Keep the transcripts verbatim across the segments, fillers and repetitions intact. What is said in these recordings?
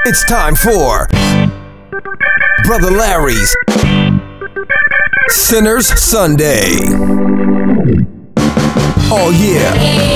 It's time for Brother Larry's Sinner's Sunday. Oh yeah.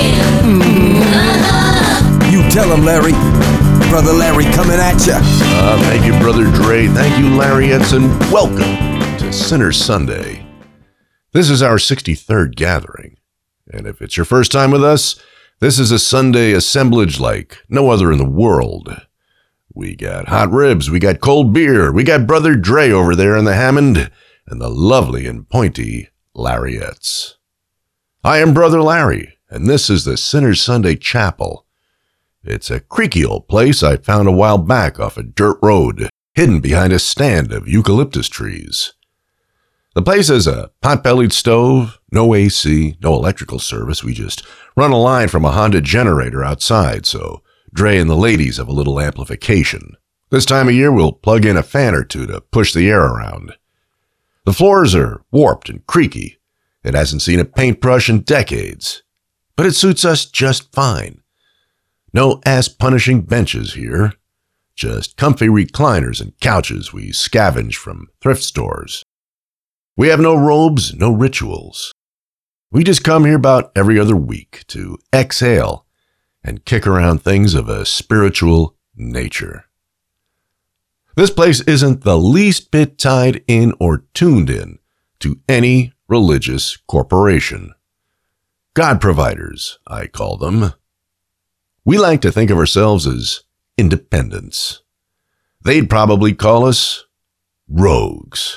Mm-hmm. You tell him, Larry. Brother Larry coming at ya. Uh, thank you, Brother Dre. Thank you, Larry Edson. Welcome to Sinner's Sunday. This is our sixty-third gathering. And if it's your first time with us, this is a Sunday assemblage like no other in the world. We got hot ribs, we got cold beer, we got Brother Dre over there in the Hammond, and the lovely and pointy Larriettes. I am Brother Larry, and this is the Sinner's Sunday Chapel. It's a creaky old place I found a while back off a dirt road, hidden behind a stand of eucalyptus trees. The place has a pot-bellied stove, no A C, no electrical service. We just run a line from a Honda generator outside, so Dre and the ladies have a little amplification. This time of year, we'll plug in a fan or two to push the air around. The floors are warped and creaky. It hasn't seen a paintbrush in decades, but it suits us just fine. No ass-punishing benches here, just comfy recliners and couches we scavenge from thrift stores. We have no robes, no rituals. We just come here about every other week to exhale and kick around things of a spiritual nature. This place isn't the least bit tied in or tuned in to any religious corporation. God providers, I call them. We like to think of ourselves as independents. They'd probably call us rogues.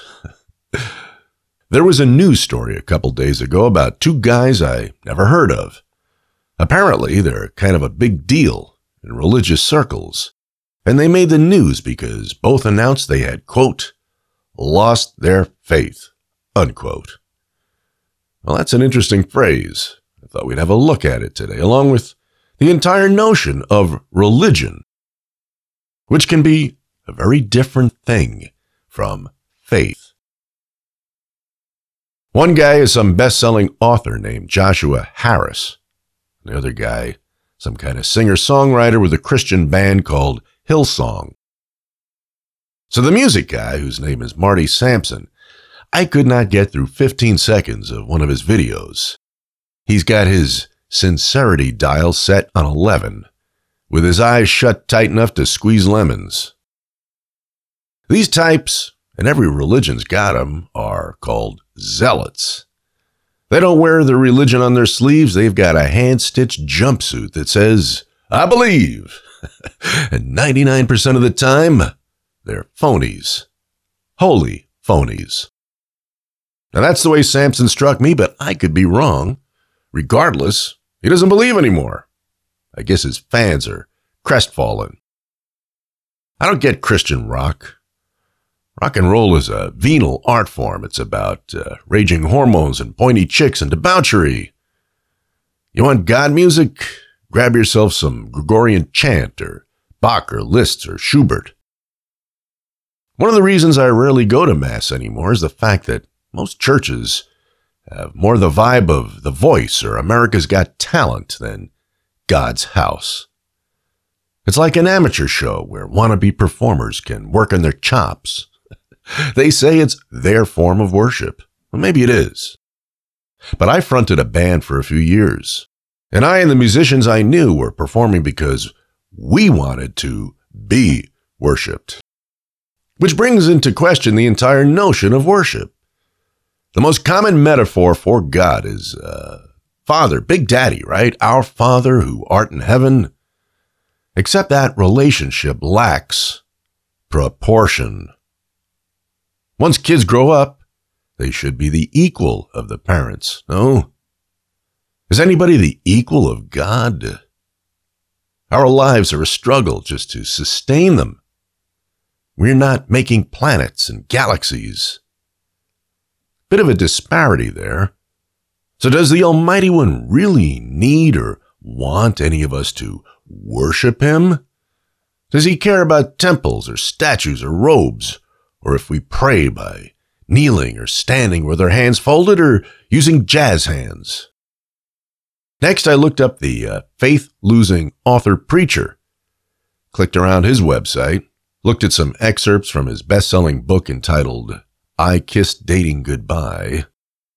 There was a news story a couple days ago about two guys I never heard of. Apparently, they're kind of a big deal in religious circles, and they made the news because both announced they had, quote, lost their faith, unquote. Well, that's an interesting phrase. I thought we'd have a look at it today, along with the entire notion of religion, which can be a very different thing from faith. One guy is some best-selling author named Joshua Harris. The other guy, some kind of singer-songwriter with a Christian band called Hillsong. So the music guy, whose name is Marty Sampson, I could not get through fifteen seconds of one of his videos. He's got his sincerity dial set on eleven, with his eyes shut tight enough to squeeze lemons. These types, and every religion's got 'em, are called zealots. They don't wear their religion on their sleeves. They've got a hand-stitched jumpsuit that says, I believe. And ninety-nine percent of the time, they're phonies. Holy phonies. Now that's the way Samson struck me, but I could be wrong. Regardless, he doesn't believe anymore. I guess his fans are crestfallen. I don't get Christian rock. Rock and roll is a venal art form. It's about uh, raging hormones and pointy chicks and debauchery. You want God music? Grab yourself some Gregorian chant or Bach or Liszt or Schubert. One of the reasons I rarely go to Mass anymore is the fact that most churches have more the vibe of The Voice or America's Got Talent than God's house. It's like an amateur show where wannabe performers can work on their chops. They say it's their form of worship. Well, maybe it is. But I fronted a band for a few years, and I and the musicians I knew were performing because we wanted to be worshiped. Which brings into question the entire notion of worship. The most common metaphor for God is uh, Father, Big Daddy, right? Our Father who art in heaven. Except that relationship lacks proportion. Once kids grow up, they should be the equal of the parents, no? Is anybody the equal of God? Our lives are a struggle just to sustain them. We're not making planets and galaxies. Bit of a disparity there. So does the Almighty One really need or want any of us to worship him? Does he care about temples or statues or robes? Or if we pray by kneeling or standing with our hands folded or using jazz hands? Next, I looked up the uh, faith-losing author-preacher clicked around his website, looked at some excerpts from his best-selling book entitled I Kissed Dating Goodbye.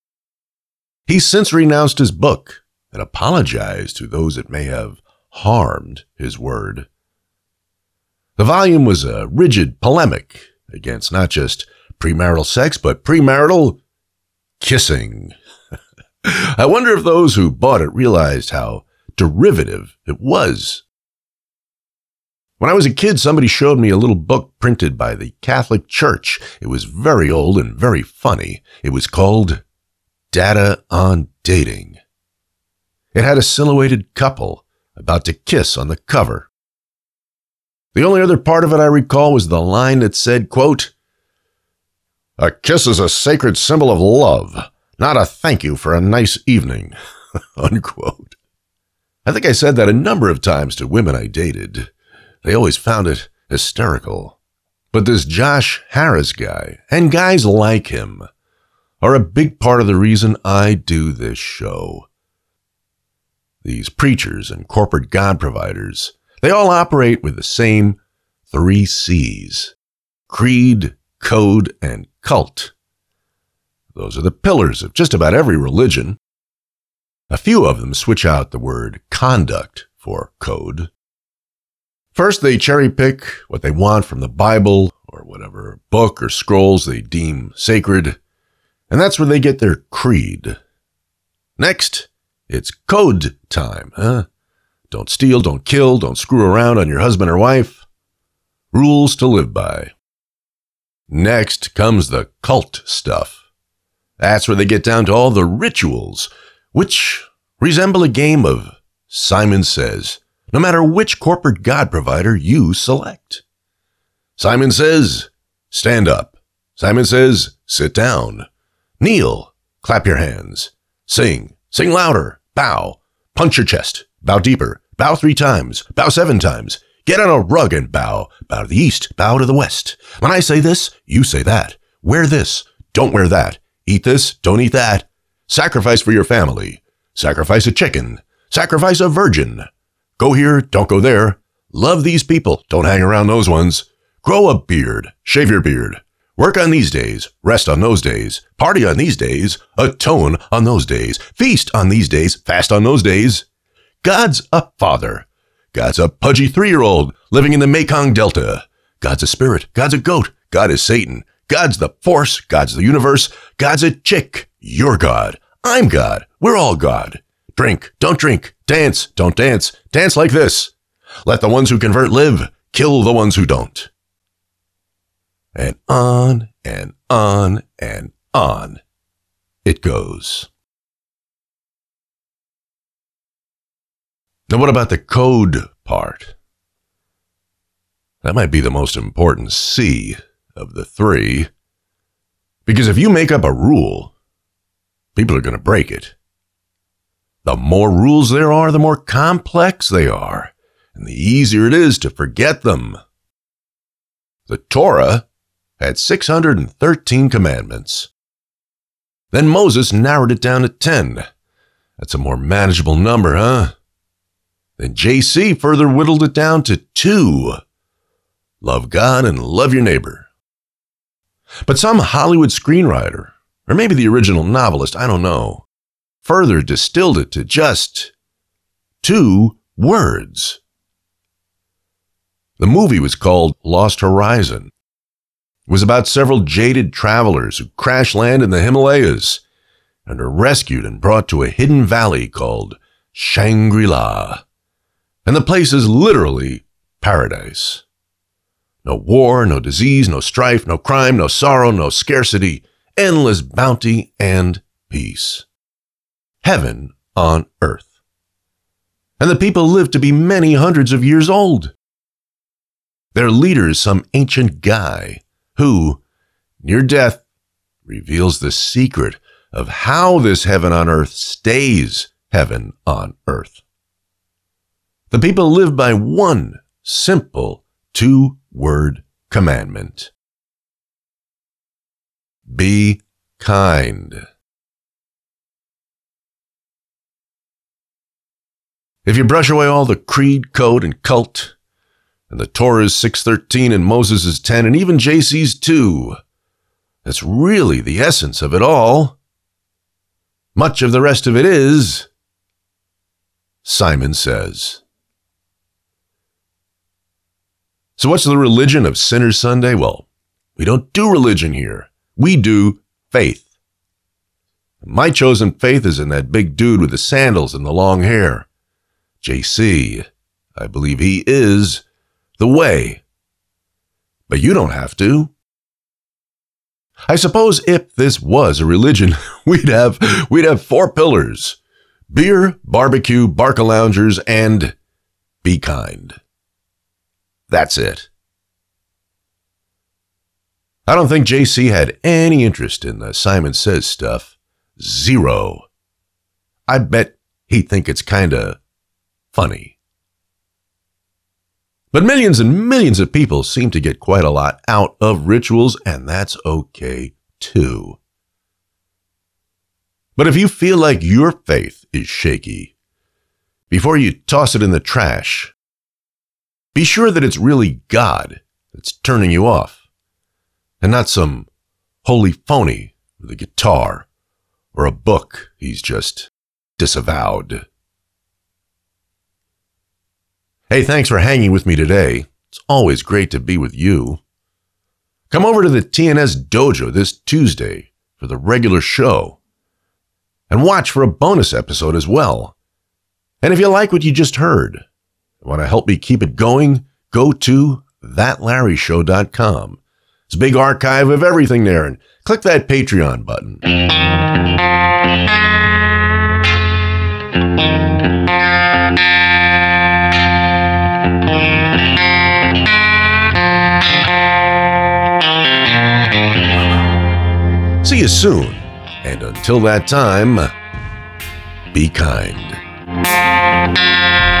He's since renounced his book and apologized to those that may have harmed his word. The volume was a rigid polemic against not just premarital sex, but premarital kissing. I wonder if those who bought it realized how derivative it was. When I was a kid, somebody showed me a little book printed by the Catholic Church. It was very old and very funny. It was called Data on Dating. It had a silhouetted couple about to kiss on the cover. The only other part of it I recall was the line that said, quote, "A kiss is a sacred symbol of love, not a thank you for a nice evening," unquote. I think I said that a number of times to women I dated. They always found it hysterical. But this Josh Harris guy, and guys like him, are a big part of the reason I do this show. These preachers and corporate God providers, they all operate with the same three C's: creed, code, and cult. Those are the pillars of just about every religion. A few of them switch out the word conduct for code. First, they cherry pick what they want from the Bible or whatever book or scrolls they deem sacred, and that's where they get their creed. Next, it's code time, huh? Don't steal, don't kill, don't screw around on your husband or wife. Rules to live by. Next comes the cult stuff. That's where they get down to all the rituals, which resemble a game of Simon Says, no matter which corporate God provider you select. Simon says, stand up. Simon says, sit down. Kneel. Clap your hands. Sing. Sing louder. Bow. Punch your chest. Bow deeper. Bow three times. Bow seven times. Get on a rug and bow. Bow to the east. Bow to the west. When I say this, you say that. Wear this. Don't wear that. Eat this. Don't eat that. Sacrifice for your family. Sacrifice a chicken. Sacrifice a virgin. Go here. Don't go there. Love these people. Don't hang around those ones. Grow a beard. Shave your beard. Work on these days. Rest on those days. Party on these days. Atone on those days. Feast on these days. Fast on those days. God's a father. God's a pudgy three-year-old living in the Mekong Delta. God's a spirit. God's a goat. God is Satan. God's the force. God's the universe. God's a chick. You're God. I'm God. We're all God. Drink. Don't drink. Dance. Don't dance. Dance like this. Let the ones who convert live. Kill the ones who don't. And on and on and on it goes. Now, what about the code part? That might be the most important C of the three. Because if you make up a rule, people are going to break it. The more rules there are, the more complex they are, and the easier it is to forget them. The Torah had six hundred thirteen commandments. Then Moses narrowed it down to ten. That's a more manageable number, huh? Then J C further whittled it down to two. Love God and love your neighbor. But some Hollywood screenwriter, or maybe the original novelist, I don't know, further distilled it to just two words. The movie was called Lost Horizon. It was about several jaded travelers who crash land in the Himalayas and are rescued and brought to a hidden valley called Shangri-La. And the place is literally paradise. No war, no disease, no strife, no crime, no sorrow, no scarcity, endless bounty and peace. Heaven on earth. And the people live to be many hundreds of years old. Their leader is some ancient guy who, near death, reveals the secret of how this heaven on earth stays heaven on earth. The people live by one simple two-word commandment. Be kind. If you brush away all the creed, code, and cult, And the Torah's six thirteen and Moses is ten and even J C's two. That's really the essence of it all. Much of the rest of it is, Simon Says. So what's the religion of Sinner Sunday? Well, we don't do religion here. We do faith. My chosen faith is in that big dude with the sandals and the long hair. J C, I believe he is the way. But you don't have to. I suppose if this was a religion, we'd have we'd have four pillars: beer, barbecue, Barca-loungers, and be kind. That's it. I don't think J C had any interest in the Simon Says stuff. Zero. I bet he'd think it's kinda funny. But millions and millions of people seem to get quite a lot out of rituals, and that's okay too. But if you feel like your faith is shaky, before you toss it in the trash, be sure that it's really God that's turning you off, and not some holy phony with a guitar or a book he's just disavowed. Hey, thanks for hanging with me today. It's always great to be with you. Come over to the T N S Dojo this Tuesday for the regular show, and watch for a bonus episode as well. And if you like what you just heard, want to help me keep it going, go to that larry show dot com. It's a big archive of everything there, and click that Patreon button. See you soon, and until that time, be kind.